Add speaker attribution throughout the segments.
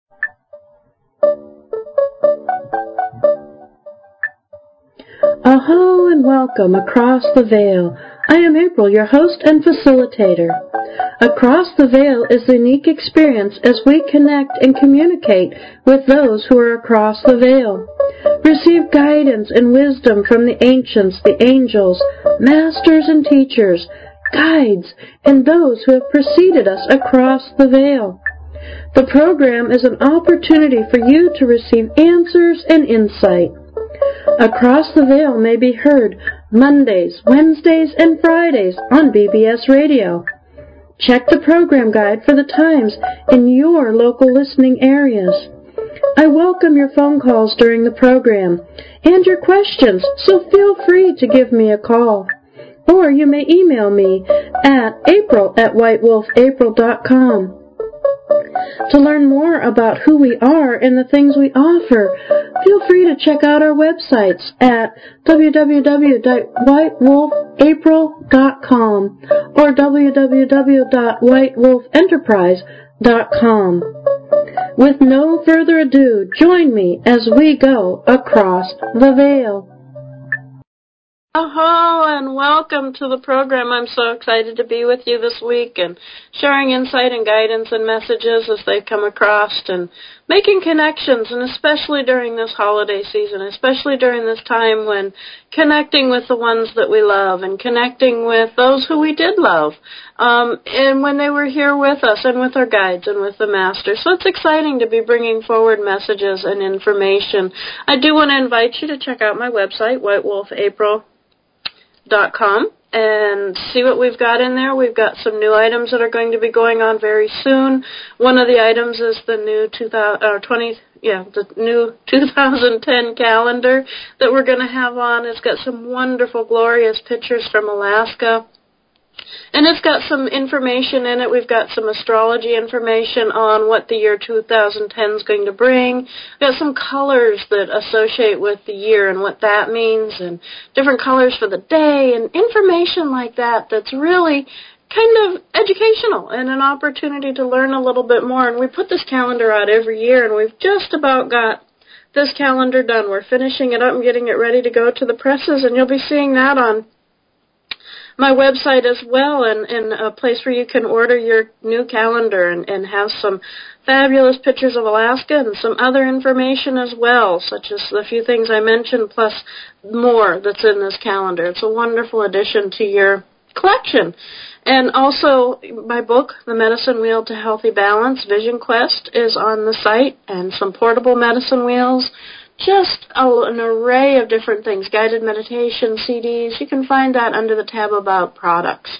Speaker 1: Aho and welcome across the veil. I am April, your host and facilitator. Across the Veil is a unique experience as we connect and communicate with those who are across the veil. Receive guidance and wisdom from the ancients, the angels, masters and teachers, guides, and those who have preceded us across the veil. The program is an opportunity for you to receive answers and insight. Across the Veil may be heard Mondays, Wednesdays, and Fridays on BBS Radio. Check the program guide for the times in your local listening areas. I welcome your phone calls during the program and your questions, so feel free to give me a call. Or you may email me at april@whitewolfapril.com. To learn more about who we are and the things we offer, feel free to check out our websites at www.whitewolfapril.com or www.whitewolfenterprise.com. With no further ado, join me as we go across the veil. Aho, and welcome to the program. I'm so excited to be with you this week and sharing insight and guidance and messages as they come across and making connections, and especially during this holiday season, especially during this time when connecting with the ones that we love and connecting with those who we did love, and when they were here with us and with our guides and with the Masters. So it's exciting to be bringing forward messages and information. I do want to invite you to check out my website, whitewolfapril.com, and see what we've got in there. We've got some new items that are going to be going on very soon. One of the items is the new 2010 calendar that we're going to have on. It's got some wonderful, glorious pictures from Alaska. And it's got some information in it. We've got some astrology information on what the year 2010 is going to bring. We've got some colors that associate with the year and what that means, and different colors for the day, and information like that that's really kind of educational and an opportunity to learn a little bit more. And we put this calendar out every year, and we've just about got this calendar done. We're finishing it up and getting it ready to go to the presses, and you'll be seeing that on my website as well, and a place where you can order your new calendar and have some fabulous pictures of Alaska and some other information as well, such as the few things I mentioned, plus more that's in this calendar. It's a wonderful addition to your collection. And also, my book, The Medicine Wheel to Healthy Balance, Vision Quest, is on the site, and some portable medicine wheels. Just an array of different things, guided meditation, CDs. You can find that under the tab about products.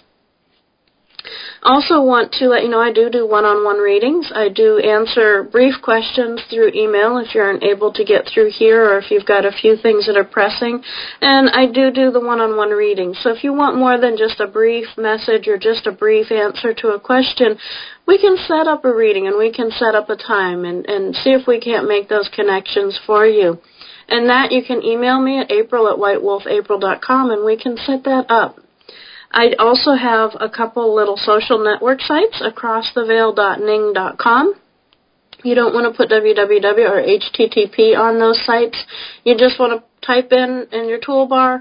Speaker 1: Also want to let you know I do one-on-one readings. I do answer brief questions through email if you're unable to get through here or if you've got a few things that are pressing. And I do the one-on-one readings. So if you want more than just a brief message or just a brief answer to a question, we can set up a reading and we can set up a time and see if we can't make those connections for you. And that you can email me at april@whitewolfapril.com and we can set that up. I also have a couple little social network sites, acrosstheveil.ning.com. You don't want to put www or HTTP on those sites. You just want to type in your toolbar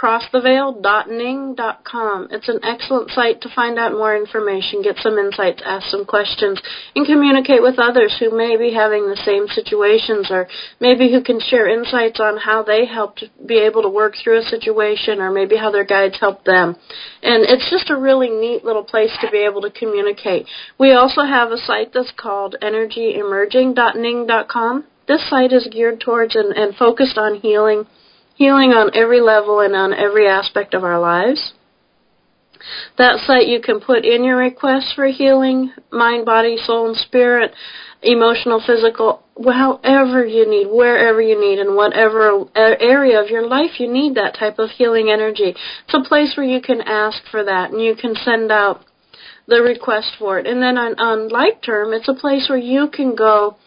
Speaker 1: acrosstheveil.ning.com. It's an excellent site to find out more information, get some insights, ask some questions, and communicate with others who may be having the same situations or maybe who can share insights on how they helped be able to work through a situation or maybe how their guides helped them. And it's just a really neat little place to be able to communicate. We also have a site that's called energyemerging.ning.com. This site is geared towards and focused on healing on every level and on every aspect of our lives. That site you can put in your requests for healing, mind, body, soul, and spirit, emotional, physical, however you need, wherever you need, in whatever area of your life you need that type of healing energy. It's a place where you can ask for that and you can send out the request for it. And then on Like Term, it's a place where you can go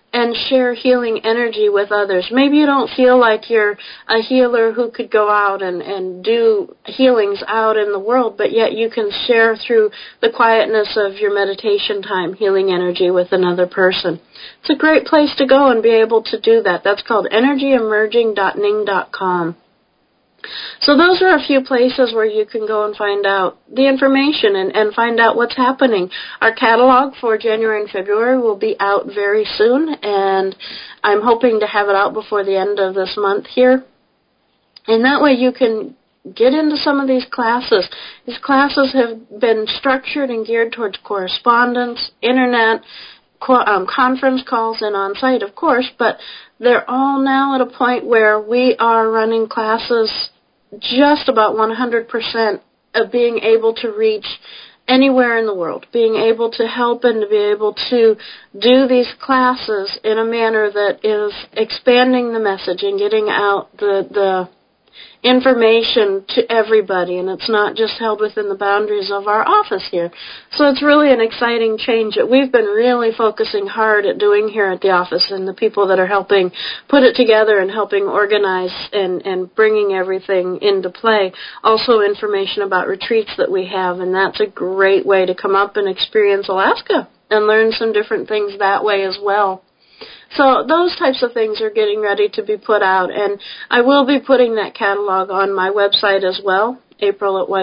Speaker 1: and share healing energy with others. Maybe you don't feel like you're a healer who could go out and do healings out in the world, but yet you can share through the quietness of your meditation time healing energy with another person. It's a great place to go and be able to do that. That's called energyemerging.ning.com. So those are a few places where you can go and find out the information and find out what's happening. Our catalog for January and February will be out very soon, and I'm hoping to have it out before the end of this month here. And that way you can get into some of these classes. These classes have been structured and geared towards correspondence, internet, conference calls, and on-site, of course, but they're all now at a point where we are running classes just about 100% of being able to reach anywhere in the world, being able to help and to be able to do these classes in a manner that is expanding the message and getting out the information to everybody, and it's not just held within the boundaries of our office here. So it's really an exciting change that we've been really focusing hard at doing here at the office, and the people that are helping put it together and helping organize and bringing everything into play. Also information about retreats that we have, and that's a great way to come up and experience Alaska and learn some different things that way as well. So those types of things are getting ready to be put out, and I will be putting that catalog on my website as well, April at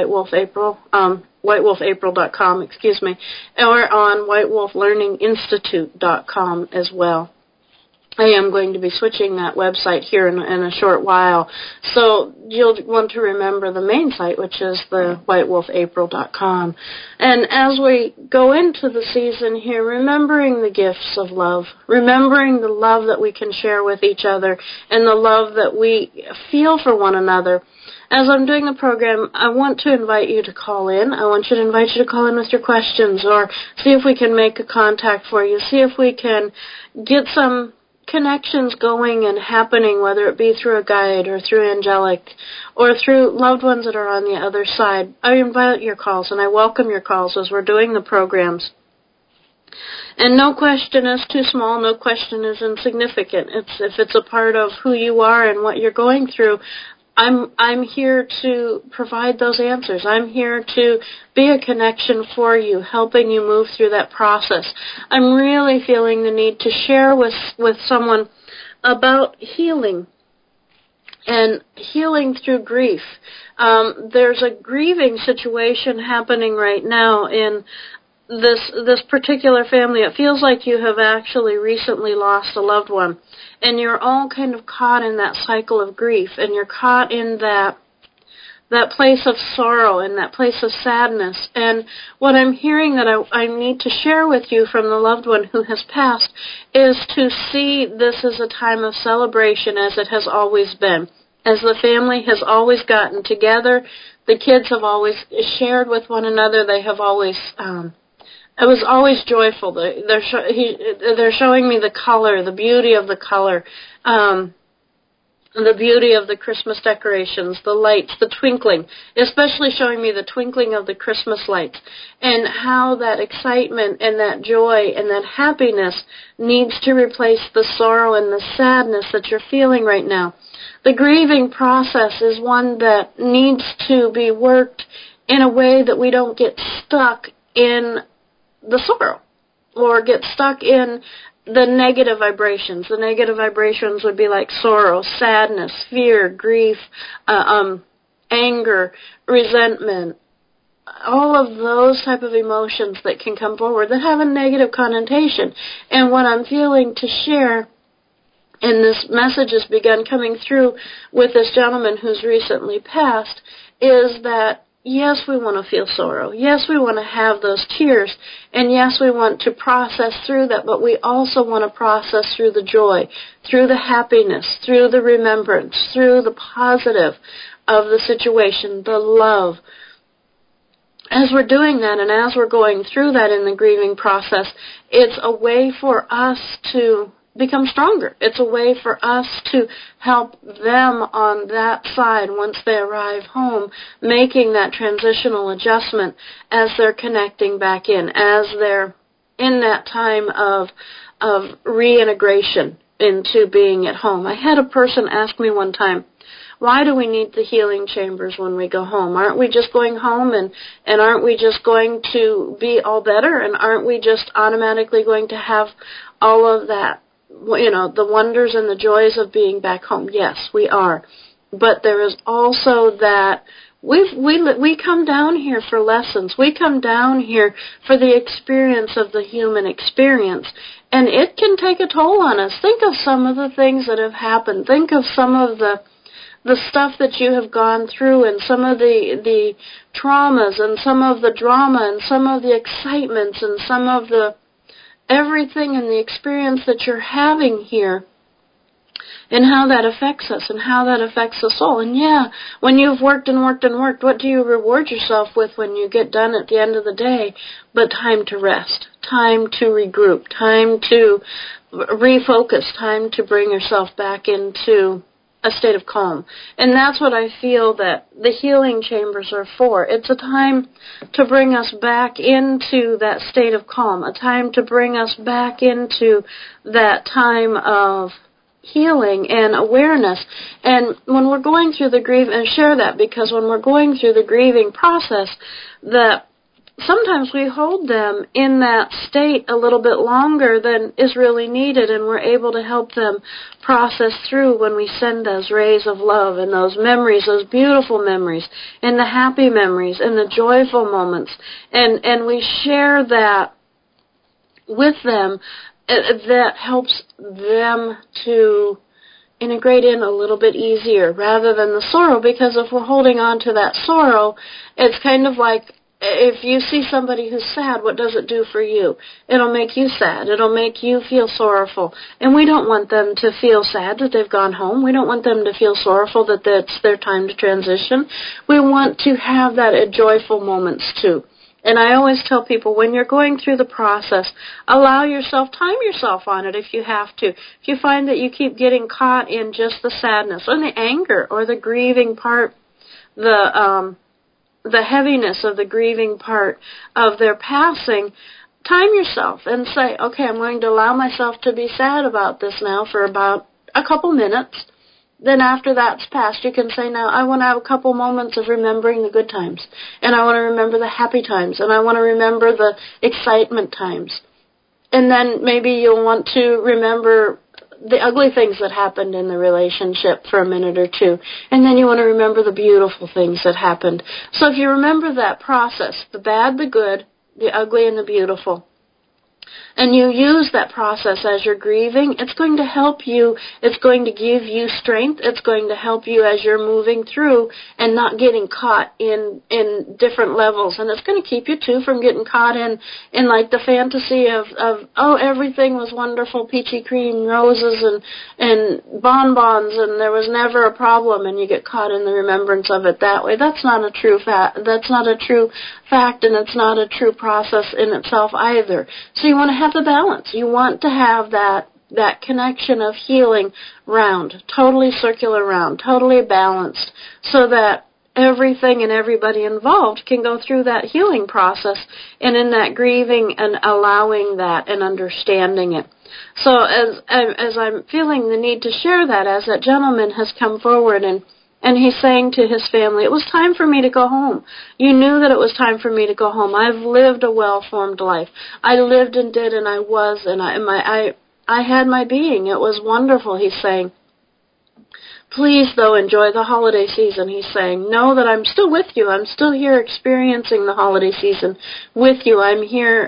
Speaker 1: whitewolfapril.com, or on whitewolflearninginstitute.com as well. I am going to be switching that website here in a short while, so you'll want to remember the main site, which is the whitewolfapril.com. And as we go into the season here, remembering the gifts of love, remembering the love that we can share with each other and the love that we feel for one another. As I'm doing the program, I want to invite you to call in. I want you to invite you to call in with your questions, or see if we can make a contact for you, see if we can get some connections going and happening, whether it be through a guide or through angelic or through loved ones that are on the other side. I invite your calls and I welcome your calls as we're doing the programs. And no question is too small, no question is insignificant. If it's a part of who you are and what you're going through, I'm here to provide those answers. I'm here to be a connection for you, helping you move through that process. I'm really feeling the need to share with someone about healing and healing through grief. There's a grieving situation happening right now in this particular family. It feels like you have actually recently lost a loved one, and you're all kind of caught in that cycle of grief, and you're caught in that place of sorrow and that place of sadness. And what I'm hearing that I need to share with you from the loved one who has passed is to see this as a time of celebration, as it has always been. As the family has always gotten together, the kids have always shared with one another. They have always it was always joyful. They're showing me the color, the beauty of the color, the beauty of the Christmas decorations, the lights, the twinkling, especially showing me the twinkling of the Christmas lights, and how that excitement and that joy and that happiness needs to replace the sorrow and the sadness that you're feeling right now. The grieving process is one that needs to be worked in a way that we don't get stuck in the sorrow or get stuck in the negative vibrations. The negative vibrations would be like sorrow, sadness, fear, grief, anger, resentment, all of those type of emotions that can come forward that have a negative connotation. And what I'm feeling to share, and this message has begun coming through with this gentleman who's recently passed, is that yes, we want to feel sorrow. Yes, we want to have those tears. And yes, we want to process through that, but we also want to process through the joy, through the happiness, through the remembrance, through the positive of the situation, the love. As we're doing that and as we're going through that in the grieving process, it's a way for us to become stronger. It's a way for us to help them on that side once they arrive home, making that transitional adjustment as they're connecting back in, as they're in that time of reintegration into being at home. I had a person ask me one time, why do we need the healing chambers when we go home? Aren't we just going home and aren't we just going to be all better, and aren't we just automatically going to have all of that, the wonders and the joys of being back home? Yes, we are. But there is also that we come down here for lessons. We come down here for the experience of the human experience. And it can take a toll on us. Think of some of the things that have happened. Think of some of the stuff that you have gone through, and some of the traumas, and some of the drama, and some of the excitements, and some of the everything and the experience that you're having here, and how that affects us, and how that affects the soul. And yeah, when you've worked and worked and worked, what do you reward yourself with when you get done at the end of the day? But time to rest, time to regroup, time to refocus, time to bring yourself back into a state of calm. And that's what I feel that the healing chambers are for. It's a time to bring us back into that state of calm, a time to bring us back into that time of healing and awareness. And when we're going through the grief, and share that, because when we're going through the grieving process, that sometimes we hold them in that state a little bit longer than is really needed, and we're able to help them process through when we send those rays of love and those memories, those beautiful memories, and the happy memories, and the joyful moments, and we share that with them. That helps them to integrate in a little bit easier rather than the sorrow, because if we're holding on to that sorrow, it's kind of like if you see somebody who's sad, what does it do for you? It'll make you sad. It'll make you feel sorrowful. And we don't want them to feel sad that they've gone home. We don't want them to feel sorrowful that it's their time to transition. We want to have that at joyful moments too. And I always tell people, when you're going through the process, time yourself on it if you have to. If you find that you keep getting caught in just the sadness or the anger or the grieving part, the heaviness of the grieving part of their passing, time yourself and say, okay, I'm going to allow myself to be sad about this now for about a couple minutes. Then after that's passed, you can say, now I want to have a couple moments of remembering the good times, and I want to remember the happy times, and I want to remember the excitement times. And then maybe you'll want to remember the ugly things that happened in the relationship for a minute or two, and then you want to remember the beautiful things that happened. So if you remember that process, the bad, the good, the ugly, and the beautiful, and you use that process as you're grieving, it's going to help you, it's going to give you strength, it's going to help you as you're moving through and not getting caught in different levels. And it's going to keep you, too, from getting caught in like the fantasy of everything was wonderful, peachy cream roses and bonbons, and there was never a problem, and you get caught in the remembrance of it that way. That's not a true fact. That's not a true fact, and it's not a true process in itself either. So you want to have the balance. You want to have that connection of healing round, totally circular round, totally balanced, so that everything and everybody involved can go through that healing process and in that grieving and allowing that and understanding it. So as I'm feeling the need to share that, as that gentleman has come forward and he's saying to his family, it was time for me to go home. You knew that it was time for me to go home. I've lived a well-formed life. I lived and did, and I was, and I had my being. It was wonderful, he's saying. Please, though, enjoy the holiday season, he's saying. Know that I'm still with you. I'm still here experiencing the holiday season with you. I'm here.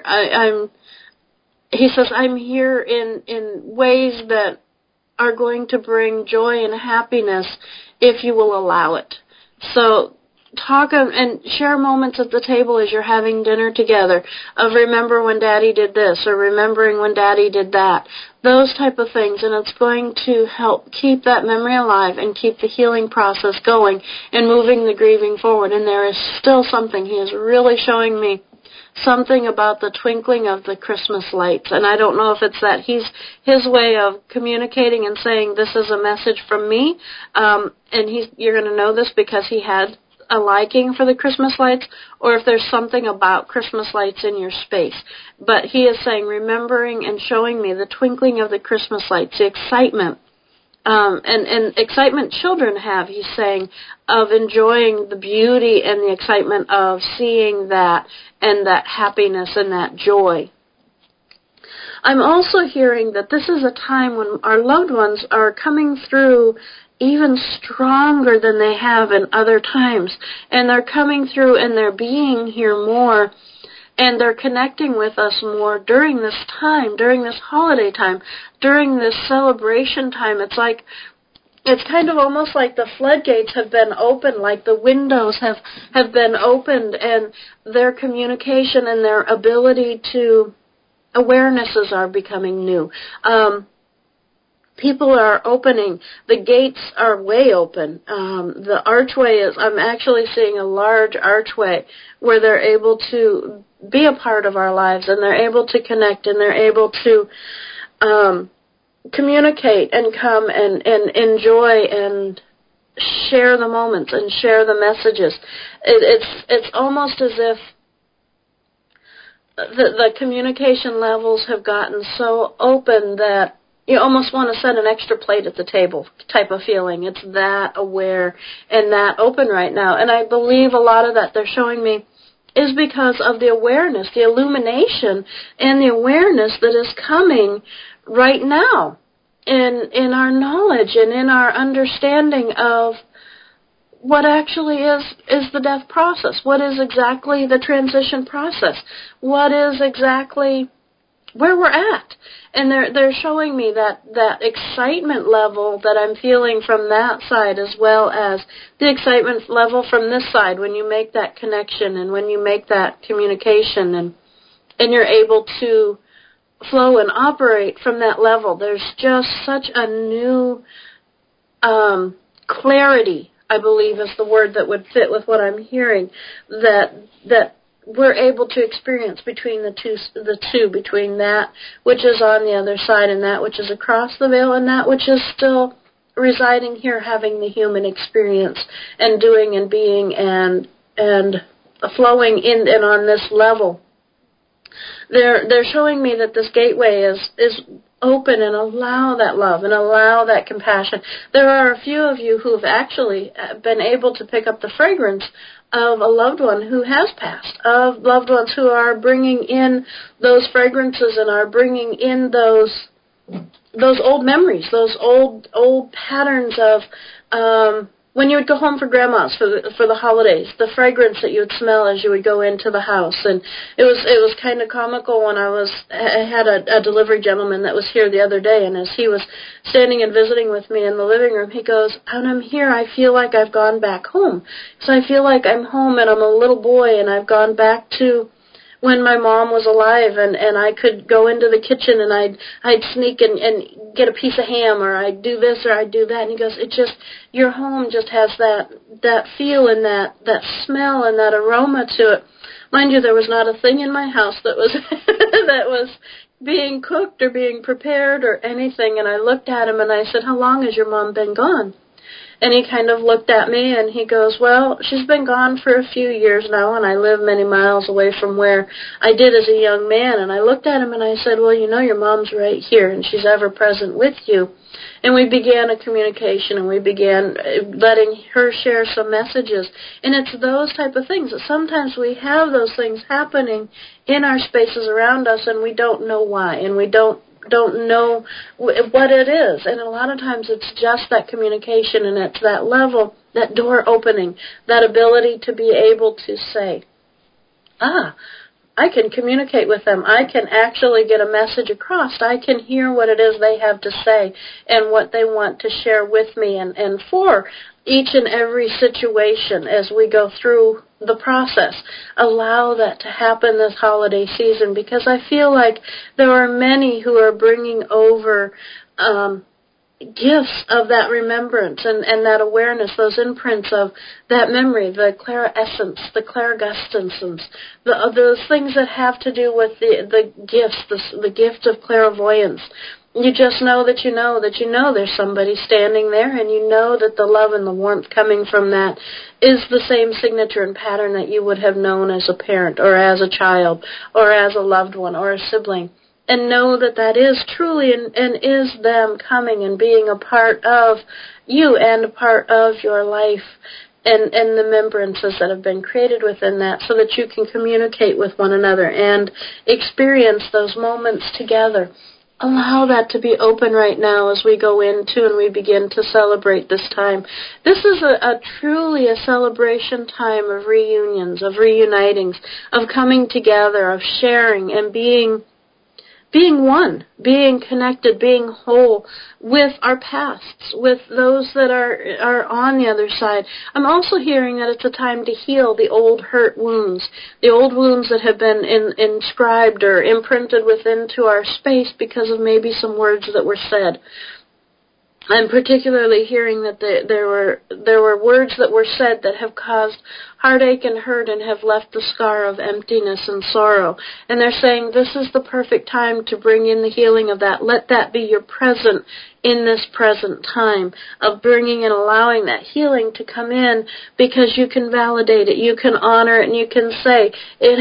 Speaker 1: He says, I'm here in ways that are going to bring joy and happiness if you will allow it. So talk and share moments at the table as you're having dinner together of remember when Daddy did this or remembering when Daddy did that. Those type of things, and it's going to help keep that memory alive and keep the healing process going and moving the grieving forward. And there is still something. He is really showing me something about the twinkling of the Christmas lights, and I don't know if it's that his way of communicating and saying this is a message from me, and you're going to know this because he had a liking for the Christmas lights or if there's something about Christmas lights in your space. But he is saying remembering and showing me the twinkling of the Christmas lights, the excitement. And excitement children have, he's saying, of enjoying the beauty and the excitement of seeing that and that happiness and that joy. I'm also hearing that this is a time when our loved ones are coming through even stronger than they have in other times. And they're coming through and they're being here more. And they're connecting with us more during this time, during this holiday time, during this celebration time. It's kind of almost like the floodgates have been opened, like the windows have been opened, and their communication and their ability to awarenesses are becoming new. People are opening. The gates are way open. The archway I'm actually seeing a large archway where they're able to be a part of our lives, and they're able to connect, and they're able to communicate and come and enjoy and share the moments and share the messages. It's almost as if the communication levels have gotten so open that you almost want to set an extra plate at the table type of feeling. It's that aware and that open right now. And I believe a lot of that they're showing me is because of the awareness, the illumination, and the awareness that is coming right now in our knowledge and in our understanding of what actually is the death process. What is exactly the transition process? What is exactly where we're at? And they're showing me that excitement level that I'm feeling from that side, as well as the excitement level from this side when you make that connection and when you make that communication and you're able to flow and operate from that level. There's just such a new clarity, I believe is the word that would fit with what I'm hearing, that we're able to experience between the two, between that which is on the other side and that which is across the veil and that which is still residing here, having the human experience and doing and being and flowing in and on this level. They're showing me that this gateway is open and allow that love and allow that compassion. There are a few of you who've actually been able to pick up the fragrance of a loved one who has passed, of loved ones who are bringing in those fragrances and are bringing in those old memories, those old patterns of when you would go home for Grandma's for the holidays, the fragrance that you would smell as you would go into the house. And it was kind of comical when I had a delivery gentleman that was here the other day, and as he was standing and visiting with me in the living room, he goes, "When I'm here, I feel like I've gone back home. So I feel like I'm home and I'm a little boy and I've gone back to when my mom was alive and I could go into the kitchen and I'd sneak and get a piece of ham, or I'd do this or I'd do that." And he goes, "It just, your home just has that feel and that smell and that aroma to it." Mind you, there was not a thing in my house that was that was being cooked or being prepared or anything. And I looked at him and I said, "How long has your mom been gone?" And he kind of looked at me and he goes, "Well, she's been gone for a few years now, and I live many miles away from where I did as a young man." And I looked at him and I said, "Well, you know, your mom's right here and she's ever present with you." And we began a communication and we began letting her share some messages. And it's those type of things that sometimes we have those things happening in our spaces around us and we don't know why, and we don't know what it is. And a lot of times it's just that communication, and it's that level, that door opening, that ability to be able to say, I can communicate with them. I can actually get a message across. I can hear what it is they have to say and what they want to share with me and for each and every situation as we go through the process. Allow that to happen this holiday season, because I feel like there are many who are bringing over gifts of that remembrance and that awareness, those imprints of that memory, the clairessence, the clairgustance, those things that have to do with the gifts, the gift of clairvoyance, You just know that you know that you know there's somebody standing there, and you know that the love and the warmth coming from that is the same signature and pattern that you would have known as a parent or as a child or as a loved one or a sibling. And know that that is truly and is them coming and being a part of you and a part of your life and the remembrances that have been created within that, so that you can communicate with one another and experience those moments together. Allow that to be open right now as we go into and we begin to celebrate this time. This is truly a celebration time of reunions, of reunitings, of coming together, of sharing and being one, being connected, being whole with our pasts, with those that are on the other side. I'm also hearing that it's a time to heal the old hurt wounds, the old wounds that have been inscribed or imprinted into our space because of maybe some words that were said. I'm particularly hearing that there were words that were said that have caused heartache and hurt and have left the scar of emptiness and sorrow. And they're saying this is the perfect time to bring in the healing of that. Let that be your present in this present time of bringing and allowing that healing to come in, because you can validate it, you can honor it, and you can say it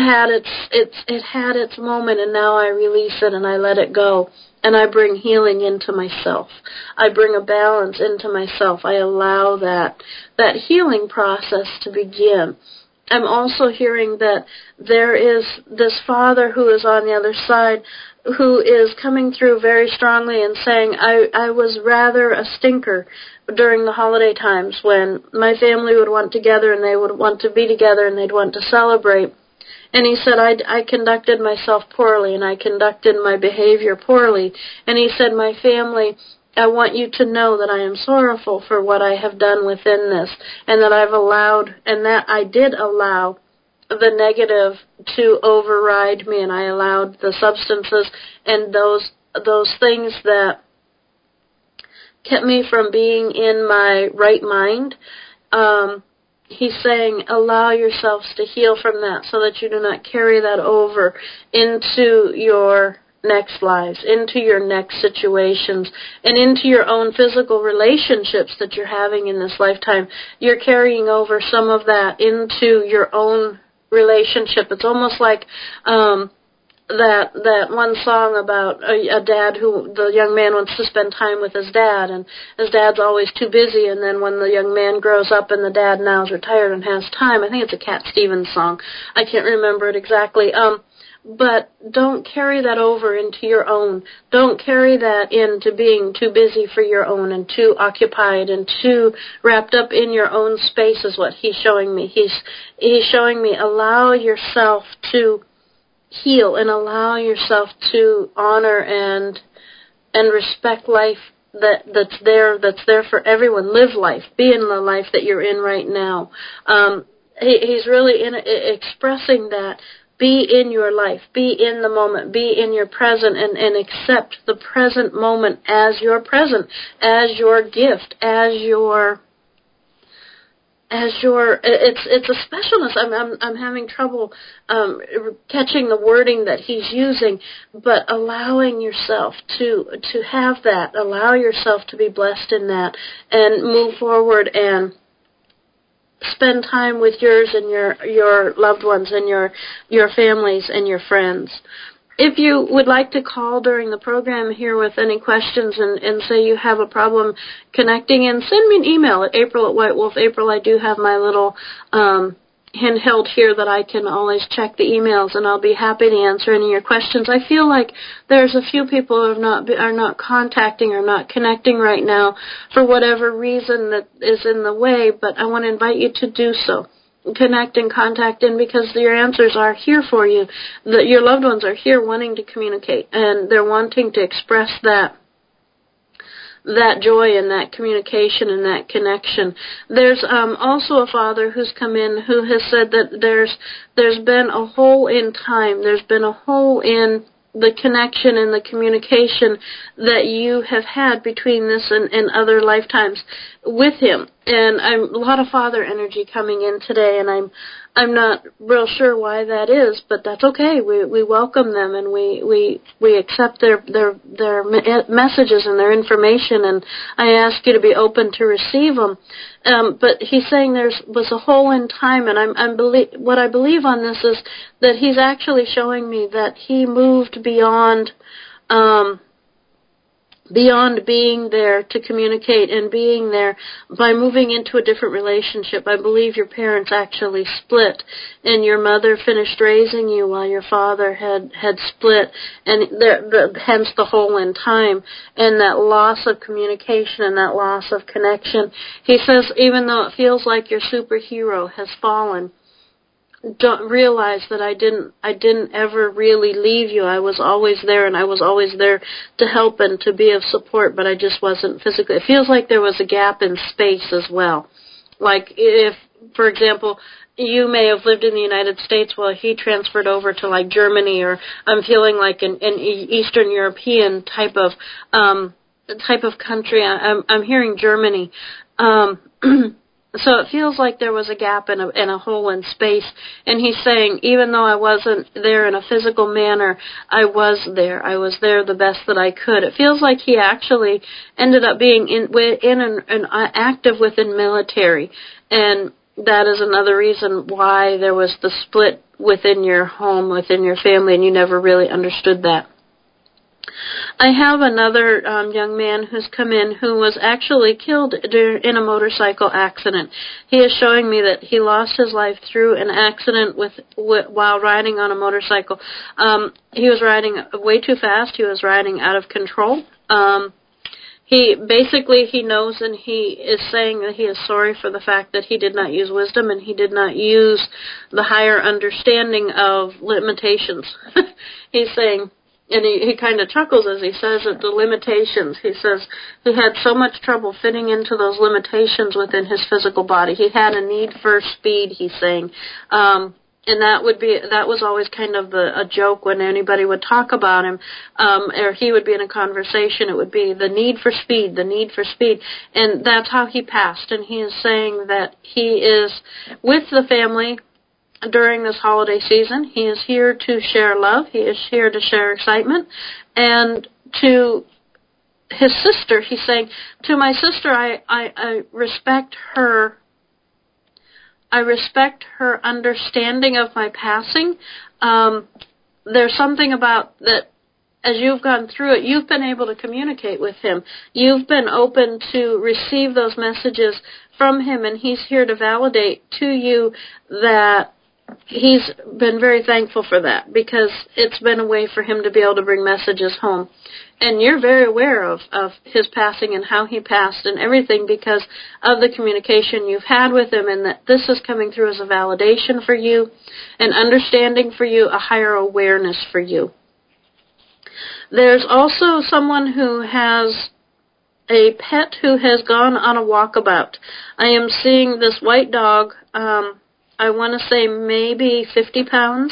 Speaker 1: had its moment, and now I release it and I let it go. And I bring healing into myself. I bring a balance into myself. I allow that healing process to begin. I'm also hearing that there is this father who is on the other side who is coming through very strongly and saying, I was rather a stinker during the holiday times when my family would want together and they would want to be together and they'd want to celebrate. And he said, I conducted myself poorly, and I conducted my behavior poorly. And he said, my family, I want you to know that I am sorrowful for what I have done within this, and that I've allowed, and that I did allow the negative to override me, and I allowed the substances and those things that kept me from being in my right mind. He's saying, allow yourselves to heal from that so that you do not carry that over into your next lives, into your next situations, and into your own physical relationships that you're having in this lifetime. You're carrying over some of that into your own relationship. It's almost like that one song about a dad who, the young man wants to spend time with his dad, and his dad's always too busy, and then when the young man grows up and the dad now is retired and has time, I think it's a Cat Stevens song, I can't remember it exactly, but don't carry that over into your own. Don't carry that into being too busy for your own and too occupied and too wrapped up in your own space is what he's showing me. He's showing me, allow yourself to heal and allow yourself to honor and respect life that's there for everyone. Live life. Be in the life that you're in right now. He's really expressing that. Be in your life. Be in the moment. Be in your present and accept the present moment as your present, as your gift, as your it's a specialness. I'm having trouble catching the wording that he's using, but allowing yourself to have that, allow yourself to be blessed in that, and move forward and spend time with yours and your loved ones and your families and your friends. If you would like to call during the program here with any questions and say you have a problem connecting in, send me an email at April@WhiteWolf. April, I do have my little handheld here that I can always check the emails, and I'll be happy to answer any of your questions. I feel like there's a few people who are not contacting or not connecting right now for whatever reason that is in the way, but I want to invite you to do so. Connect and contact in, because your answers are here for you. Your loved ones are here wanting to communicate, and they're wanting to express that joy and that communication and that connection. There's also a father who's come in who has said that there's been a hole in time. There's been a hole in the connection and the communication that you have had between this and other lifetimes with him. And I'm a lot of father energy coming in today, and I'm not real sure why that is, but that's okay. We welcome them, and we accept their messages and their information, and I ask you to be open to receive them. But he's saying was a hole in time, and what I believe on this is that he's actually showing me that he moved beyond being there to communicate and being there by moving into a different relationship. I believe your parents actually split, and your mother finished raising you while your father had split, and hence the hole in time and that loss of communication and that loss of connection. He says, even though it feels like your superhero has fallen, don't realize that I didn't ever really leave you. I was always there, and I was always there to help and to be of support, but I just wasn't physically. It feels like there was a gap in space as well. Like if, for example, you may have lived in the United States while he transferred over to like Germany, or I'm feeling like an Eastern European type of country. I'm hearing Germany. So it feels like there was a gap and a hole in space. And he's saying, even though I wasn't there in a physical manner, I was there. I was there the best that I could. It feels like he actually ended up being active within military. And that is another reason why there was the split within your home, within your family, and you never really understood that. I have another young man who's come in who was actually killed in a motorcycle accident. He is showing me that he lost his life through an accident while riding on a motorcycle. He was riding way too fast. He was riding out of control. He knows, and he is saying that he is sorry for the fact that he did not use wisdom and he did not use the higher understanding of limitations. He's saying, and he kind of chuckles as he says it, the limitations. He says he had so much trouble fitting into those limitations within his physical body. He had a need for speed, he's saying. And that was always kind of a joke when anybody would talk about him, or he would be in a conversation. It would be the need for speed, the need for speed. And that's how he passed. And he is saying that he is with the family during this holiday season. He is here to share love. He is here to share excitement. And to his sister, he's saying, to my sister, I respect her. I respect her understanding of my passing. There's something about that. As you've gone through it, you've been able to communicate with him. You've been open to receive those messages from him, and he's here to validate to you that he's been very thankful for that, because it's been a way for him to be able to bring messages home. And you're very aware of his passing and how he passed and everything because of the communication you've had with him, and that this is coming through as a validation for you, an understanding for you, a higher awareness for you. There's also someone who has a pet who has gone on a walkabout. I am seeing this white dog, I want to say maybe 50 pounds.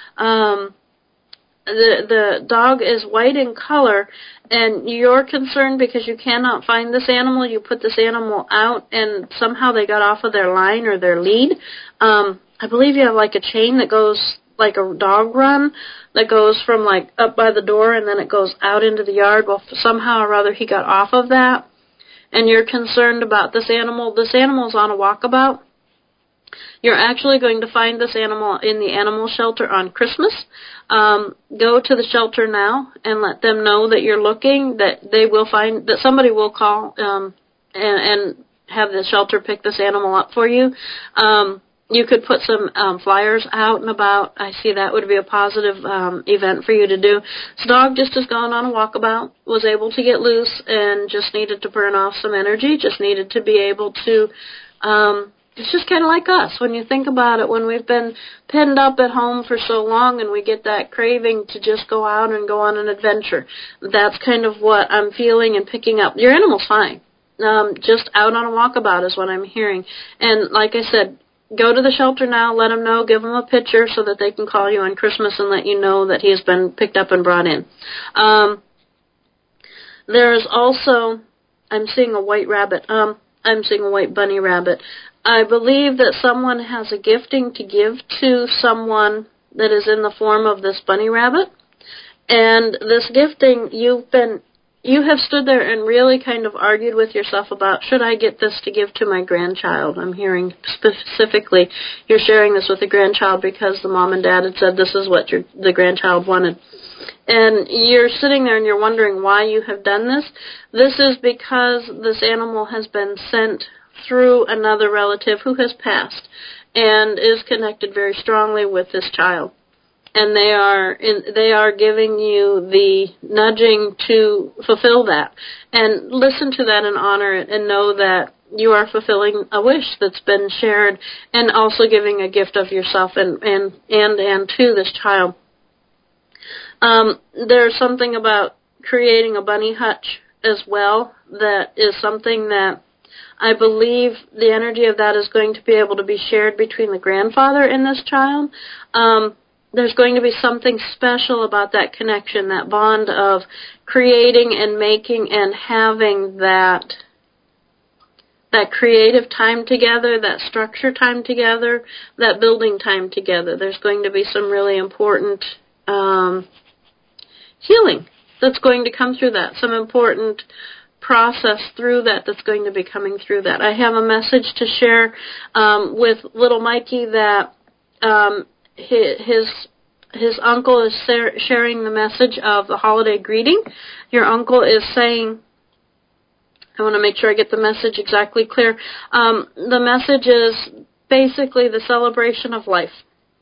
Speaker 1: The dog is white in color, and you're concerned because you cannot find this animal. You put this animal out, and somehow they got off of their line or their lead. I believe you have like a chain that goes like a dog run that goes from like up by the door and then it goes out into the yard. Well, somehow or other he got off of that, and you're concerned about this animal. This animal's on a walkabout. You're actually going to find this animal in the animal shelter on Christmas. Go to the shelter now and let them know that you're looking, that they will find, that somebody will call and have the shelter pick this animal up for you. You could put some flyers out and about. I see that would be a positive event for you to do. This dog just has gone on a walkabout, was able to get loose, and just needed to burn off some energy, just needed to be able to... it's just kind of like us when you think about it, when we've been pinned up at home for so long and we get that craving to just go out and go on an adventure. That's kind of what I'm feeling and picking up. Your animal's fine. Just out on a walkabout is what I'm hearing. And like I said, go to the shelter now, let them know, give them a picture so that they can call you on Christmas and let you know that he has been picked up and brought in. There's also, I'm seeing a white rabbit. I'm seeing a white bunny rabbit. I believe that someone has a gifting to give to someone that is in the form of this bunny rabbit. And this gifting, you have stood there and really kind of argued with yourself about, should I get this to give to my grandchild? I'm hearing specifically you're sharing this with a grandchild because the mom and dad had said this is what the grandchild wanted. And you're sitting there and you're wondering why you have done this. This is because this animal has been sent through another relative who has passed and is connected very strongly with this child. And they are giving you the nudging to fulfill that. And listen to that and honor it and know that you are fulfilling a wish that's been shared and also giving a gift of yourself and to this child. There's something about creating a bunny hutch as well that is something that I believe the energy of that is going to be able to be shared between the grandfather and this child. There's going to be something special about that connection, that bond of creating and making and having that creative time together, that structure time together, that building time together. There's going to be some really important healing that's going to come through that, some important process through that that's going to be coming through that. I have a message to share with little Mikey that his uncle is sharing the message of the holiday greeting. Your uncle is saying, I want to make sure I get the message exactly clear. The message is basically the celebration of life.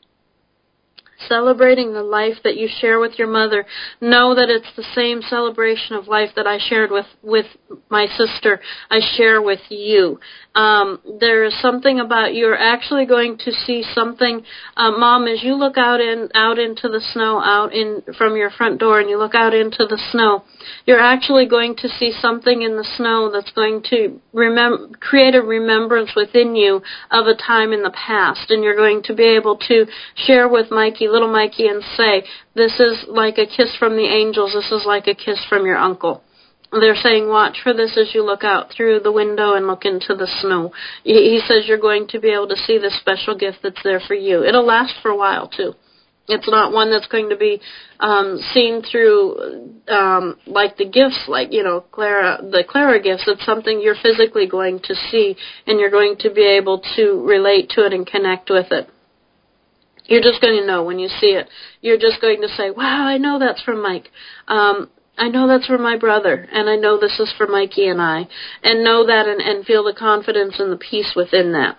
Speaker 1: Celebrating the life that you share with your mother. Know that it's the same celebration of life that I shared with my sister. I share with you. There is something about you're actually going to see something. Mom, as you look out into the snow, from your front door, and you look out into the snow, you're actually going to see something in the snow that's going to create a remembrance within you of a time in the past, and you're going to be able to share with little Mikey, and say, this is like a kiss from the angels, this is like a kiss from your uncle. They're saying, watch for this as you look out through the window and look into the snow. He says you're going to be able to see this special gift that's there for you. It'll last for a while, too. It's not one that's going to be seen through like the gifts, like, the Clara gifts. It's something you're physically going to see, and you're going to be able to relate to it and connect with it. You're just going to know when you see it. You're just going to say, wow, I know that's from Mike. I know that's for my brother, and I know this is for Mikey and I. And know that and feel the confidence and the peace within that.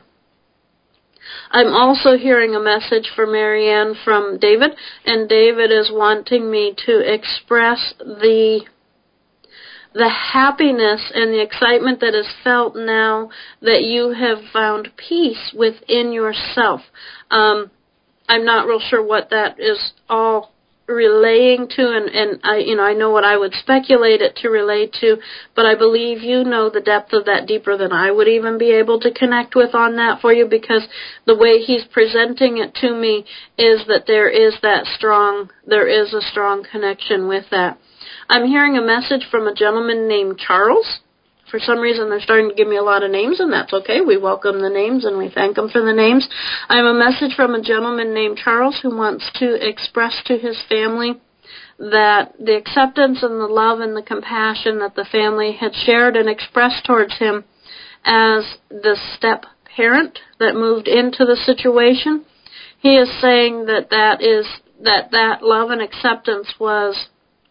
Speaker 1: I'm also hearing a message for Marianne from David, and David is wanting me to express the happiness and the excitement that is felt now that you have found peace within yourself. I'm not real sure what that is all relaying to, and I know what I would speculate it to relate to, but I believe you know the depth of that deeper than I would even be able to connect with on that for you, because the way he's presenting it to me is that there is a strong connection with that. I'm hearing a message from a gentleman named Charles. For some reason, they're starting to give me a lot of names, and that's okay. We welcome the names, and we thank them for the names. I have a message from a gentleman named Charles who wants to express to his family that the acceptance and the love and the compassion that the family had shared and expressed towards him as the step parent that moved into the situation. He is saying that love and acceptance was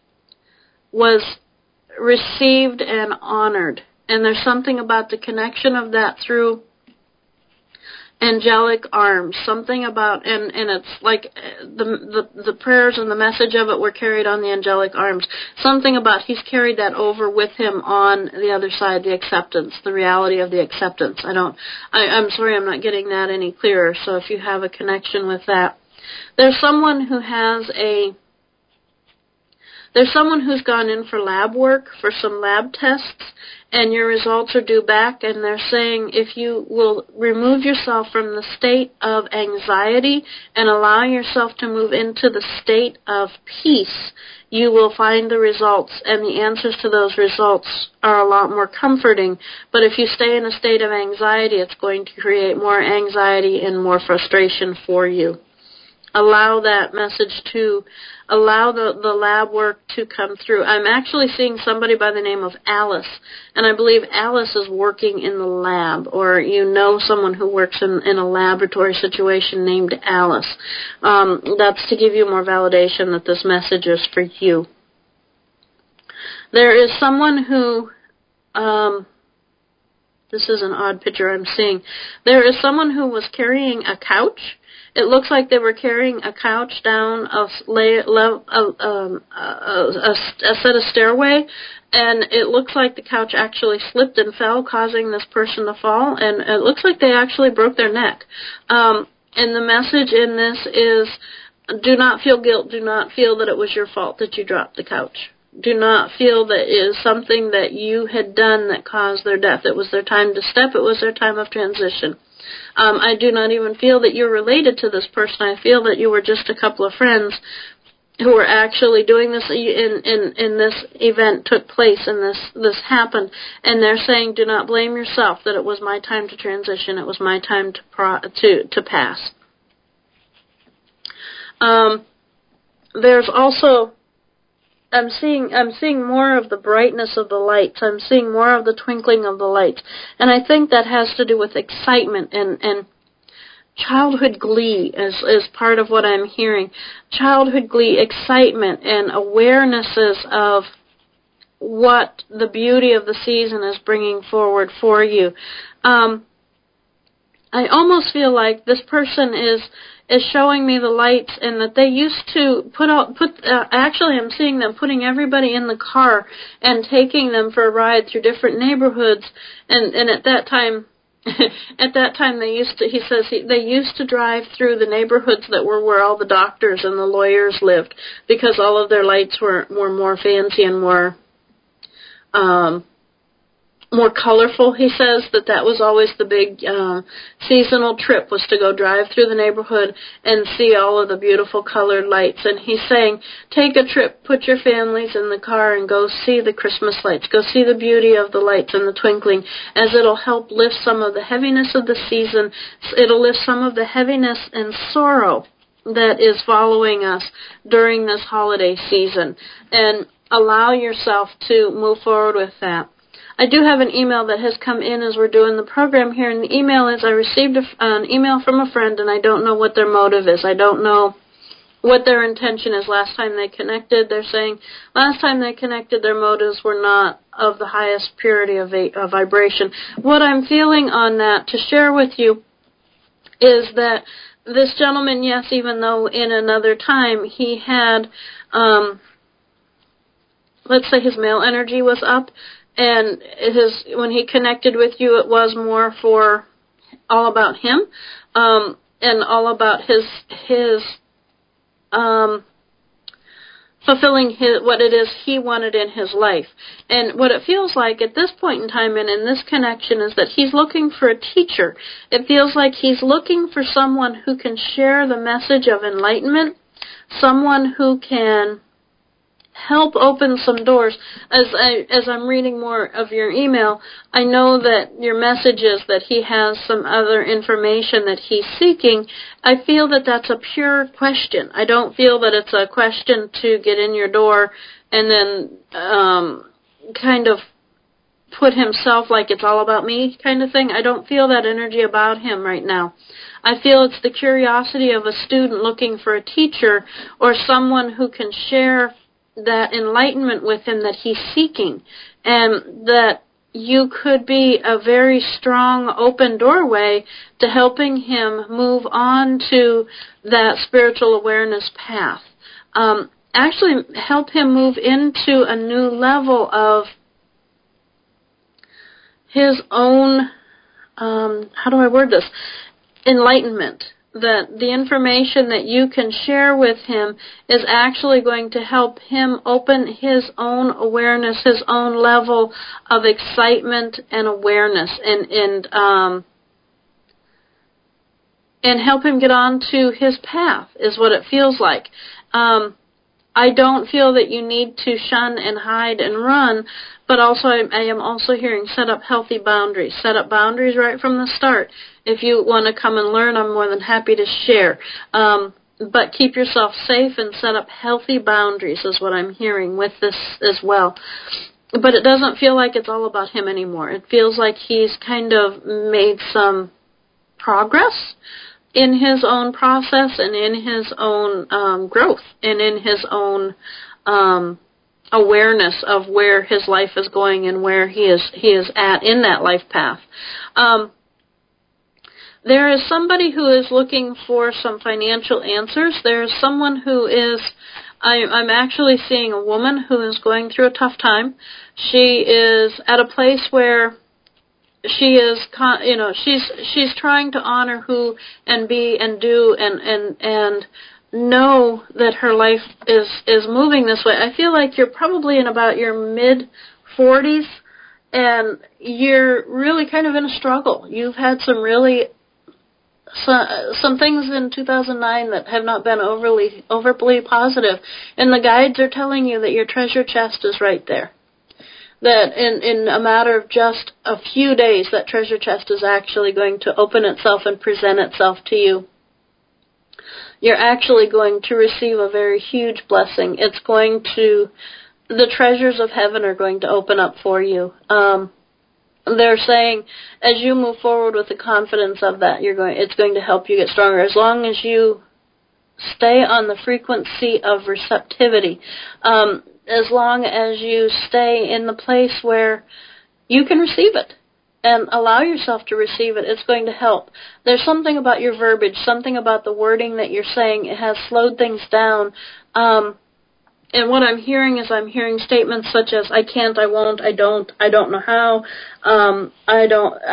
Speaker 1: received and honored. And there's something about the connection of that through angelic arms, something about, and it's like the prayers and the message of it were carried on the angelic arms. Something about he's carried that over with him on the other side, the acceptance, the reality of the acceptance. I'm sorry I'm not getting that any clearer, so if you have a connection with that. There's someone who has There's someone who's gone in for lab work, for some lab tests, and your results are due back, and they're saying if you will remove yourself from the state of anxiety and allow yourself to move into the state of peace, you will find the results, and the answers to those results are a lot more comforting. But if you stay in a state of anxiety, it's going to create more anxiety and more frustration for you. Allow that message to, allow the lab work to come through. I'm actually seeing somebody by the name of Alice, and I believe Alice is working in the lab, or you know someone who works in a laboratory situation named Alice. That's to give you more validation that this message is for you. There is someone who, this is an odd picture I'm seeing. There is someone who was carrying a couch. It looks like they were carrying a couch down a set of stairway, and it looks like the couch actually slipped and fell, causing this person to fall, and it looks like they actually broke their neck. And the message in this is, do not feel guilt, do not feel that it was your fault that you dropped the couch. Do not feel that it is something that you had done that caused their death. It was their time to step, it was their time of transition. I do not even feel that you're related to this person. I feel that you were just a couple of friends who were actually doing this, in this event took place and this happened. And they're saying, do not blame yourself, that it was my time to transition. It was my time to pass. There's also, I'm seeing more of the brightness of the lights. I'm seeing more of the twinkling of the lights. And I think that has to do with excitement and childhood glee is part of what I'm hearing. Childhood glee, excitement, and awarenesses of what the beauty of the season is bringing forward for you. I almost feel like this person is showing me the lights, and that they used to actually I'm seeing them putting everybody in the car and taking them for a ride through different neighborhoods, and at that time they used to drive through the neighborhoods that were where all the doctors and the lawyers lived, because all of their lights were more fancy and more colorful. He says that was always the big seasonal trip, was to go drive through the neighborhood and see all of the beautiful colored lights. And he's saying, take a trip, put your families in the car and go see the Christmas lights. Go see the beauty of the lights and the twinkling, as it'll help lift some of the heaviness of the season. It'll lift some of the heaviness and sorrow that is following us during this holiday season. And allow yourself to move forward with that. I do have an email that has come in as we're doing the program here, and the email is, I received an email from a friend, and I don't know what their motive is. I don't know what their intention is. Last time they connected, they're saying, last time they connected, their motives were not of the highest purity of vibration. What I'm feeling on that to share with you is that this gentleman, yes, even though in another time he had, let's say his male energy was up, and when he connected with you, it was more for all about him, and all about his fulfilling what it is he wanted in his life. And what it feels like at this point in time and in this connection is that he's looking for a teacher. It feels like he's looking for someone who can share the message of enlightenment, someone who can help open some doors. As I'm reading more of your email, I know that your message is that he has some other information that he's seeking. I feel that that's a pure question. I don't feel that it's a question to get in your door and then kind of put himself like it's all about me kind of thing. I don't feel that energy about him right now. I feel it's the curiosity of a student looking for a teacher or someone who can share that enlightenment with him that he's seeking, and that you could be a very strong open doorway to helping him move on to that spiritual awareness path. Actually help him move into a new level of his own, how do I word this? Enlightenment. that the information that you can share with him is actually going to help him open his own awareness, his own level of excitement and awareness, and help him get on to his path, is what it feels like. I don't feel that you need to shun and hide and run, but also I am also hearing set up healthy boundaries. Set up boundaries right from the start. If you want to come and learn, I'm more than happy to share. But keep yourself safe and set up healthy boundaries is what I'm hearing with this as well. But it doesn't feel like it's all about him anymore. It feels like he's kind of made some progress in his own process and in his own growth and in his own awareness of where his life is going and where he is at in that life path. There is somebody who is looking for some financial answers. There is someone who is, I'm actually seeing a woman who is going through a tough time. She is at a place where she is, she's trying to honor who and be and do and know that her life is moving this way. I feel like you're probably in about your mid-40s and you're really kind of in a struggle. You've had some things in 2009 that have not been overly positive, and the guides are telling you that your treasure chest is right there. That in a matter of just a few days, that treasure chest is actually going to open itself and present itself to you. You're actually going to receive a very huge blessing. The treasures of heaven are going to open up for you. They're saying, as you move forward with the confidence of that, it's going to help you get stronger. As long as you stay on the frequency of receptivity, as long as you stay in the place where you can receive it and allow yourself to receive it, it's going to help. There's something about your verbiage, something about the wording that you're saying. It has slowed things down. And what I'm hearing is statements such as, I can't, I won't, I don't know how, the I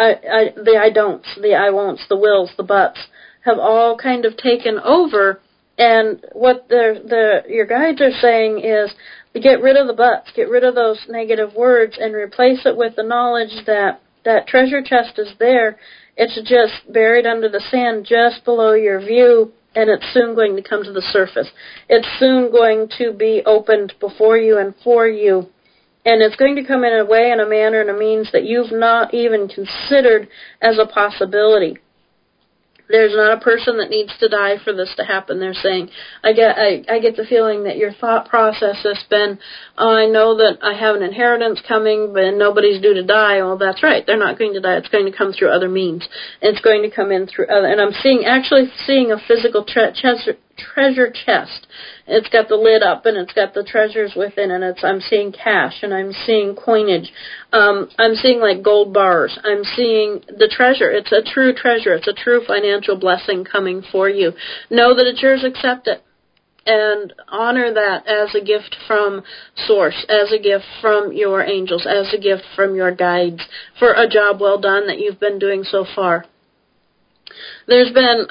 Speaker 1: don'ts, the I won'ts, the wills, the buts, have all kind of taken over. And what your guides are saying is, get rid of the buts, get rid of those negative words, and replace it with the knowledge that that treasure chest is there. It's just buried under the sand just below your view, and it's soon going to come to the surface. It's soon going to be opened before you and for you, and it's going to come in a way and a manner and a means that you've not even considered as a possibility. There's not a person that needs to die for this to happen. They're saying, I get the feeling that your thought process has been, I know that I have an inheritance coming, but nobody's due to die. Well, that's right. They're not going to die. It's going to come through other means. It's going to come in through other. And I'm seeing a physical treasure chest. It's got the lid up and it's got the treasures within, and I'm seeing cash and I'm seeing coinage. I'm seeing like gold bars. I'm seeing the treasure. It's a true treasure. It's a true financial blessing coming for you. Know that it's yours. Accept it. And honor that as a gift from Source, as a gift from your angels, as a gift from your guides for a job well done that you've been doing so far. There's been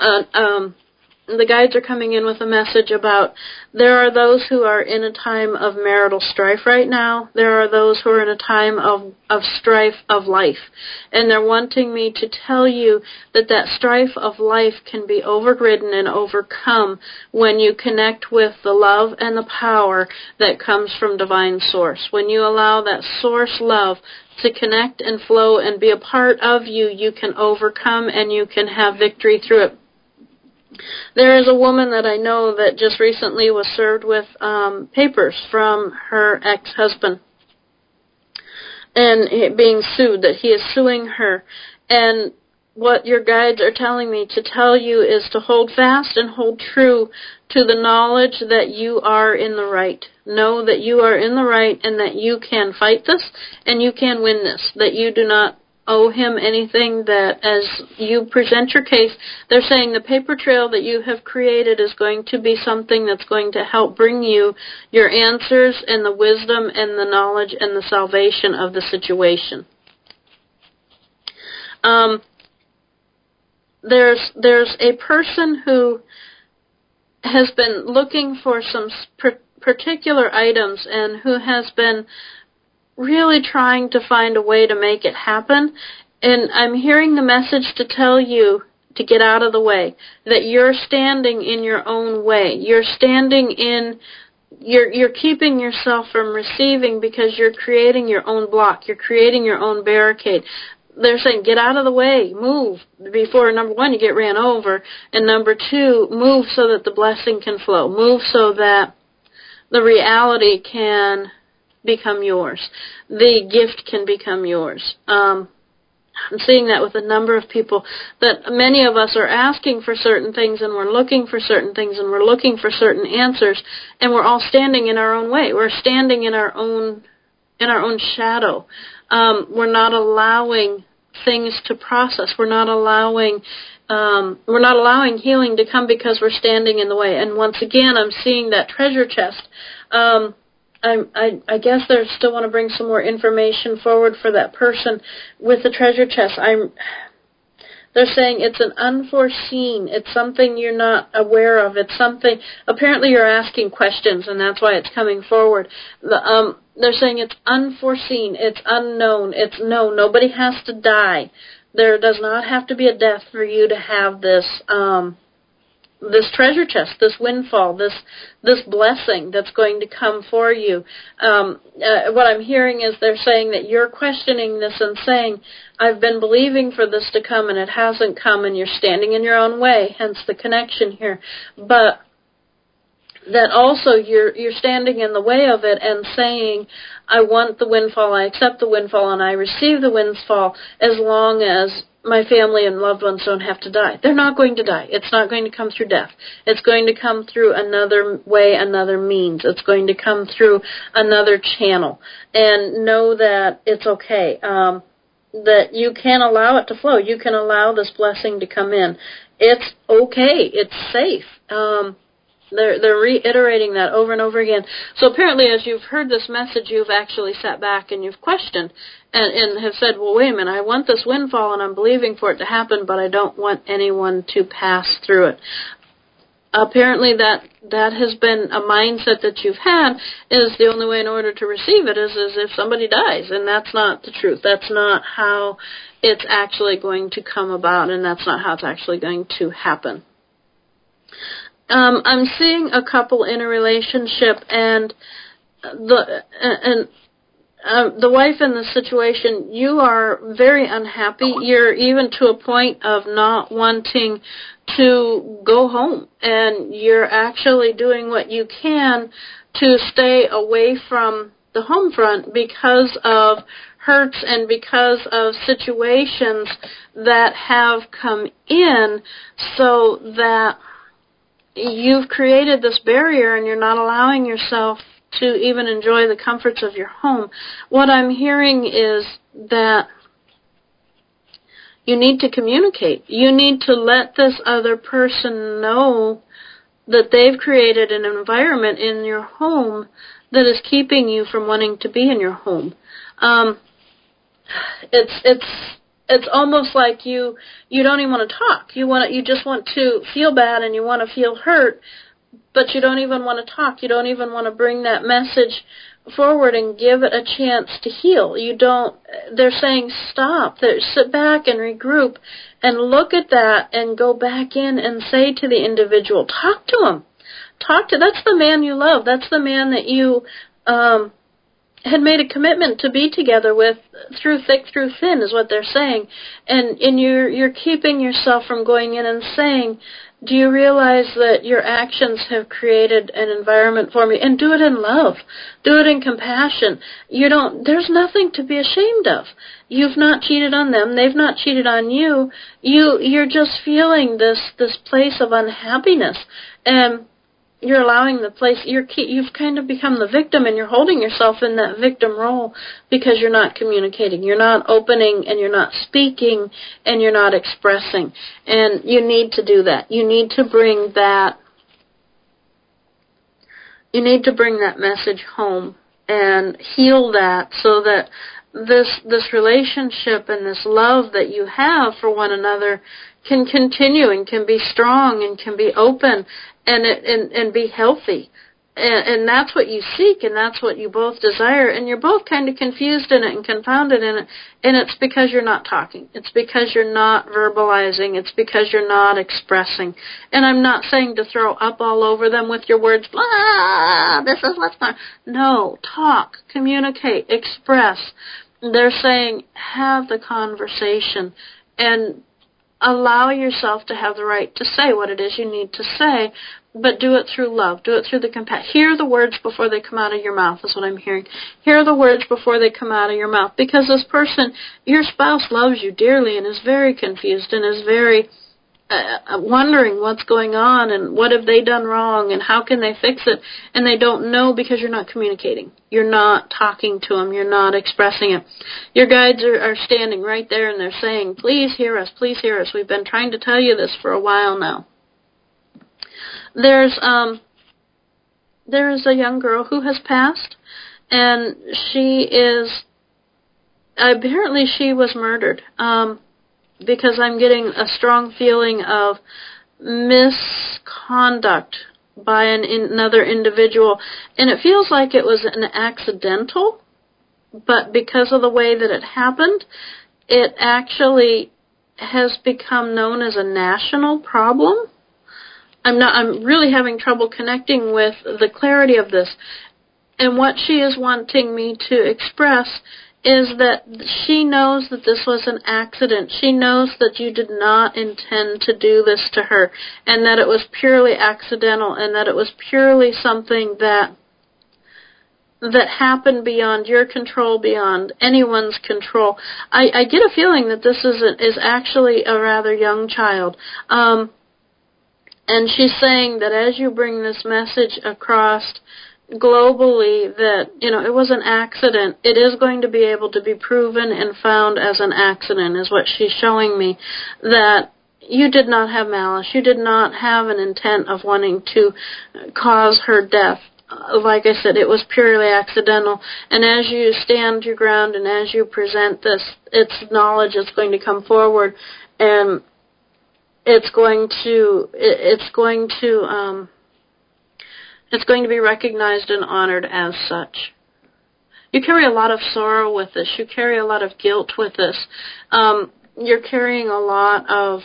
Speaker 1: the guides are coming in with a message about there are those who are in a time of marital strife right now. There are those who are in a time of strife of life. And they're wanting me to tell you that strife of life can be overridden and overcome when you connect with the love and the power that comes from Divine Source. When you allow that Source love to connect and flow and be a part of you, you can overcome and you can have victory through it. There is a woman that I know that just recently was served with papers from her ex-husband and being sued, that he is suing her. And what your guides are telling me to tell you is to hold fast and hold true to the knowledge that you are in the right. Know that you are in the right and that you can fight this and you can win this, that you do not owe him anything, that as you present your case, they're saying the paper trail that you have created is going to be something that's going to help bring you your answers and the wisdom and the knowledge and the salvation of the situation. there's a person who has been looking for some particular items and who has been really trying to find a way to make it happen. And I'm hearing the message to tell you to get out of the way, that you're standing in your own way. You're standing in, you're keeping yourself from receiving because you're creating your own block. You're creating your own barricade. They're saying, get out of the way, move, before, number one, you get ran over, and number two, move so that the blessing can flow. Move so that the reality can become yours. The gift can become yours. I'm seeing that with a number of people, that many of us are asking for certain things, and we're looking for certain things, and we're looking for certain answers, and we're all standing in our own way. We're standing in our own shadow. We're not allowing things to process. We're not allowing healing to come because we're standing in the way. And once again, I'm seeing that treasure chest. I guess they still want to bring some more information forward for that person with the treasure chest. They're saying it's an unforeseen. It's something you're not aware of. It's something, apparently you're asking questions, and that's why it's coming forward. They're saying it's unforeseen. It's unknown. Nobody has to die. There does not have to be a death for you to have this treasure chest, this windfall, this blessing that's going to come for you. What I'm hearing is they're saying that you're questioning this and saying, I've been believing for this to come and it hasn't come, and you're standing in your own way, hence the connection here. But that also you're standing in the way of it and saying, I want the windfall, I accept the windfall, and I receive the windfall as long as my family and loved ones don't have to die. They're not going to die. It's not going to come through death. It's going to come through another way, another means. It's going to come through another channel. And know that it's okay, that you can allow it to flow. You can allow this blessing to come in. It's okay. It's safe. They're reiterating that over and over again. So apparently, as you've heard this message, you've actually sat back and you've questioned and have said, well, wait a minute, I want this windfall and I'm believing for it to happen, but I don't want anyone to pass through it. Apparently that has been a mindset that you've had, is the only way in order to receive it is if somebody dies, and that's not the truth. That's not how it's actually going to come about, and that's not how it's actually going to happen. I'm seeing a couple in a relationship, and the wife in the situation, you are very unhappy. You're even to a point of not wanting to go home, and you're actually doing what you can to stay away from the home front because of hurts and because of situations that have come in, so that you've created this barrier and you're not allowing yourself to even enjoy the comforts of your home. What I'm hearing is that you need to communicate. You need to let this other person know that they've created an environment in your home that is keeping you from wanting to be in your home. It's almost like you don't even want to talk. You just want to feel bad and you want to feel hurt, but you don't even want to talk. You don't even want to bring that message forward and give it a chance to heal. They're saying stop. Sit back and regroup and look at that and go back in and say to the individual, talk to him. That's the man you love. That's the man that you had made a commitment to be together with through thick, through thin, is what they're saying. And you're keeping yourself from going in and saying, do you realize that your actions have created an environment for me? And do it in love. Do it in compassion. There's nothing to be ashamed of. You've not cheated on them. They've not cheated on you. You're just feeling this place of unhappiness. And you're allowing the place, you've kind of become the victim, and you're holding yourself in that victim role because you're not communicating, you're not opening, and you're not speaking, and you're not expressing. And you need to do that. You need to bring that message home and heal that, so that this relationship and this love that you have for one another can continue and can be strong and can be open and be healthy. And that's what you seek, and that's what you both desire, and you're both kind of confused in it and confounded in it, and it's because you're not talking. It's because you're not verbalizing. It's because you're not expressing. And I'm not saying to throw up all over them with your words, blah, this is what's going on. No, talk, communicate, express. They're saying have the conversation and allow yourself to have the right to say what it is you need to say, but do it through love. Do it through the compassion. Hear the words before they come out of your mouth is what I'm hearing. Hear the words before they come out of your mouth, because this person, your spouse, loves you dearly and is very confused and is very wondering what's going on and what have they done wrong and how can they fix it, and they don't know because you're not communicating. You're not talking to them. You're not expressing it. Your guides are standing right there and they're saying, please hear us, please hear us. We've been trying to tell you this for a while now. There's a young girl who has passed, and apparently she was murdered. Because I'm getting a strong feeling of misconduct by another individual. And it feels like it was an accidental, but because of the way that it happened, it actually has become known as a national problem. I'm really having trouble connecting with the clarity of this. And what she is wanting me to express is that she knows that this was an accident. She knows that you did not intend to do this to her, and that it was purely accidental, and that it was purely something that happened beyond your control, beyond anyone's control. I get a feeling that this is actually a rather young child. And she's saying that as you bring this message across globally, that, it was an accident, it is going to be able to be proven and found as an accident, is what she's showing me, that you did not have malice, you did not have an intent of wanting to cause her death. Like I said, it was purely accidental, and as you stand your ground and as you present this, its knowledge is going to come forward, and it's going to be recognized and honored as such. You carry a lot of sorrow with this. You carry a lot of guilt with this. You're carrying a lot of,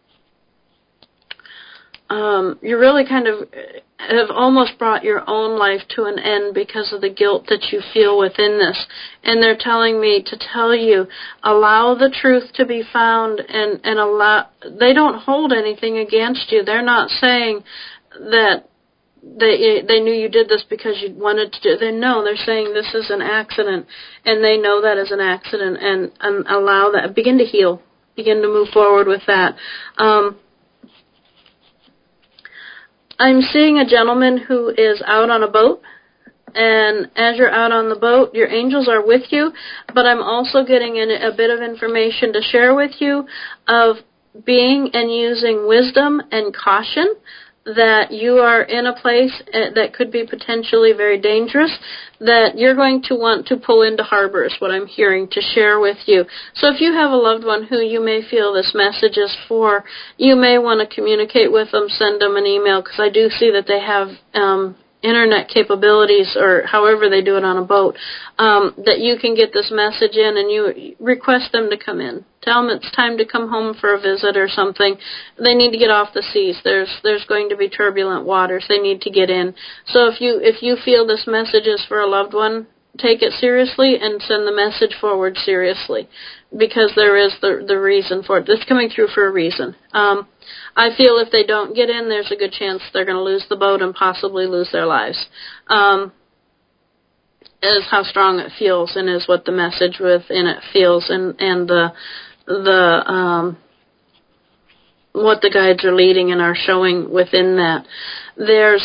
Speaker 1: you really kind of have almost brought your own life to an end because of the guilt that you feel within this. And they're telling me to tell you, allow the truth to be found, and allow, they don't hold anything against you. They're not saying that they knew you did this because you wanted to do it. They're saying this is an accident, and they know that is an accident, and allow that, begin to heal, begin to move forward with that. I'm seeing a gentleman who is out on a boat, and as you're out on the boat, your angels are with you, but I'm also getting a bit of information to share with you of being and using wisdom and caution, that you are in a place that could be potentially very dangerous, that you're going to want to pull into harbor is what I'm hearing to share with you. So if you have a loved one who you may feel this message is for, you may want to communicate with them, send them an email, because I do see that they have internet capabilities, or however they do it on a boat, that you can get this message in, and you request them to come in. Tell them it's time to come home for a visit or something. They need to get off the seas. There's going to be turbulent waters. They need to get in. So if you feel this message is for a loved one, take it seriously and send the message forward seriously, because there is the reason for it. It's coming through for a reason. I feel if they don't get in, there's a good chance they're going to lose the boat and possibly lose their lives. Is how strong it feels, and is what the message within it feels, and the what the guides are leading and are showing within that. There's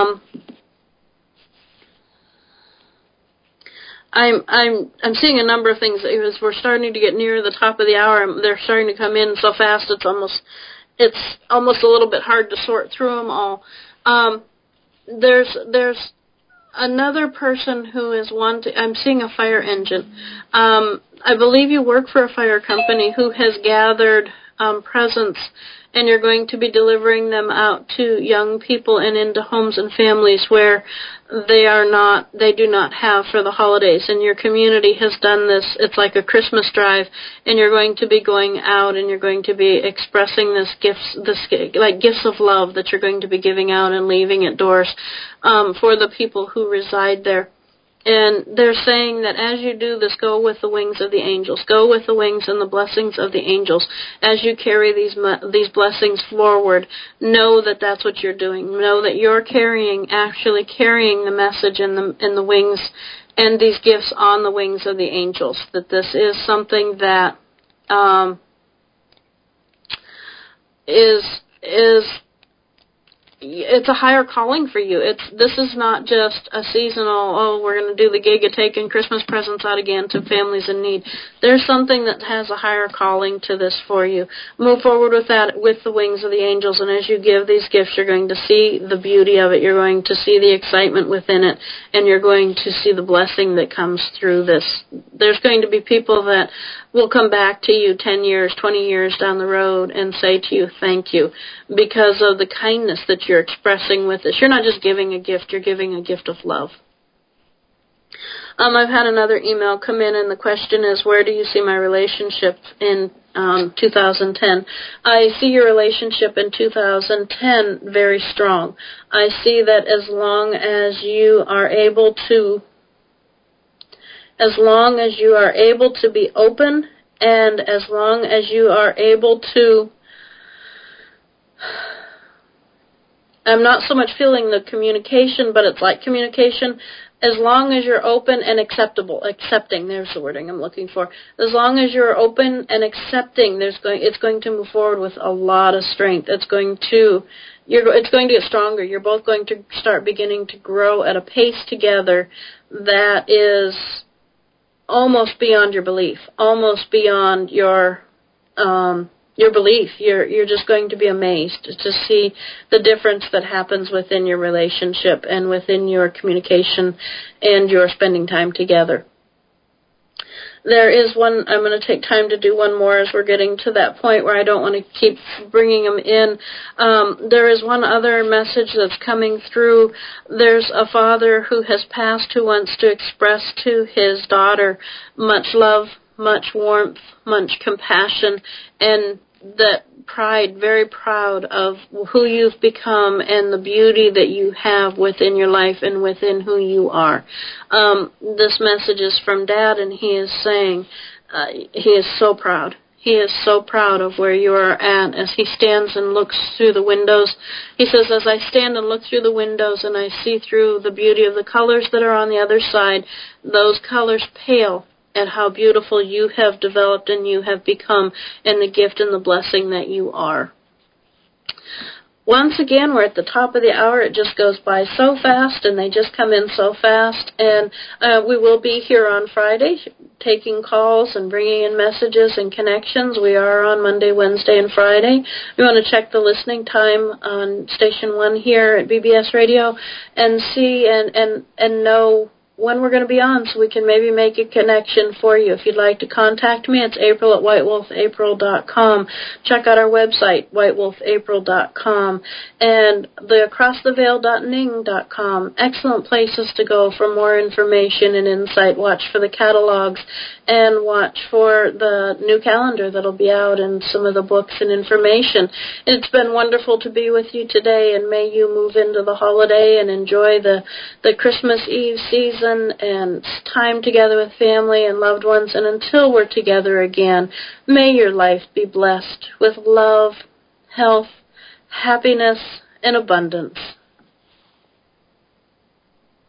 Speaker 1: I'm seeing a number of things as we're starting to get near the top of the hour. They're starting to come in so fast it's almost a little bit hard to sort through them all. There's another person who is I'm seeing a fire engine. I believe you work for a fire company who has gathered presents, and you're going to be delivering them out to young people and into homes and families where they do not have for the holidays. And your community has done this. It's like a Christmas drive, and you're going to be going out and you're going to be expressing gifts of love that you're going to be giving out and leaving at doors for the people who reside there. And they're saying that as you do this, go with the wings of the angels. Go with the wings and the blessings of the angels. As you carry these blessings forward, know that that's what you're doing. Know that you're actually carrying the message in the wings and these gifts on the wings of the angels. That this is something that it's a higher calling for you. This is not just a seasonal, we're going to do the gig of taking Christmas presents out again to families in need. There's something that has a higher calling to this for you. Move forward with that with the wings of the angels, and as you give these gifts, you're going to see the beauty of it. You're going to see the excitement within it, and you're going to see the blessing that comes through this. There's going to be people that will come back to you 10 years, 20 years down the road and say to you, thank you, because of the kindness that you're expressing with this. You're not just giving a gift, you're giving a gift of love. I've had another email come in, and the question is, where do you see my relationship in 2010? I see your relationship in 2010 very strong. I see that as long as you are able to be open, and as long as you are able to, I'm not so much feeling the communication, but it's like communication, as long as you're open and accepting, there's the wording I'm looking for. As long as you're open and accepting, it's going to move forward with a lot of strength. It's going to get stronger. You're both going to start beginning to grow at a pace together that is almost beyond your belief, almost beyond your belief. You're just going to be amazed to see the difference that happens within your relationship and within your communication and your spending time together. There is one, I'm going to take time to do one more as we're getting to that point where I don't want to keep bringing them in. There is one other message that's coming through. There's a father who has passed who wants to express to his daughter much love, much warmth, much compassion, and that pride, very proud of who you've become and the beauty that you have within your life and within who you are. This message is from Dad, and he is saying he is so proud. He is so proud of where you are at as he stands and looks through the windows. He says, as I stand and look through the windows and I see through the beauty of the colors that are on the other side, those colors pale at how beautiful you have developed and you have become, and the gift and the blessing that you are. Once again, we're at the top of the hour. It just goes by so fast, and they just come in so fast. And we will be here on Friday taking calls and bringing in messages and connections. We are on Monday, Wednesday, and Friday. You want to check the listening time on Station 1 here at BBS Radio and see and know when we're going to be on, so we can maybe make a connection for you. If you'd like to contact me, it's April@whitewolfapril.com. Check out our website, whitewolfapril.com, and the acrosstheveil.ning.com. Excellent places to go for more information and insight. Watch for the catalogs and watch for the new calendar that'll be out and some of the books and information. It's been wonderful to be with you today, and may you move into the holiday and enjoy the Christmas Eve season and time together with family and loved ones. And until we're together again, may your life be blessed with love, health, happiness, and abundance.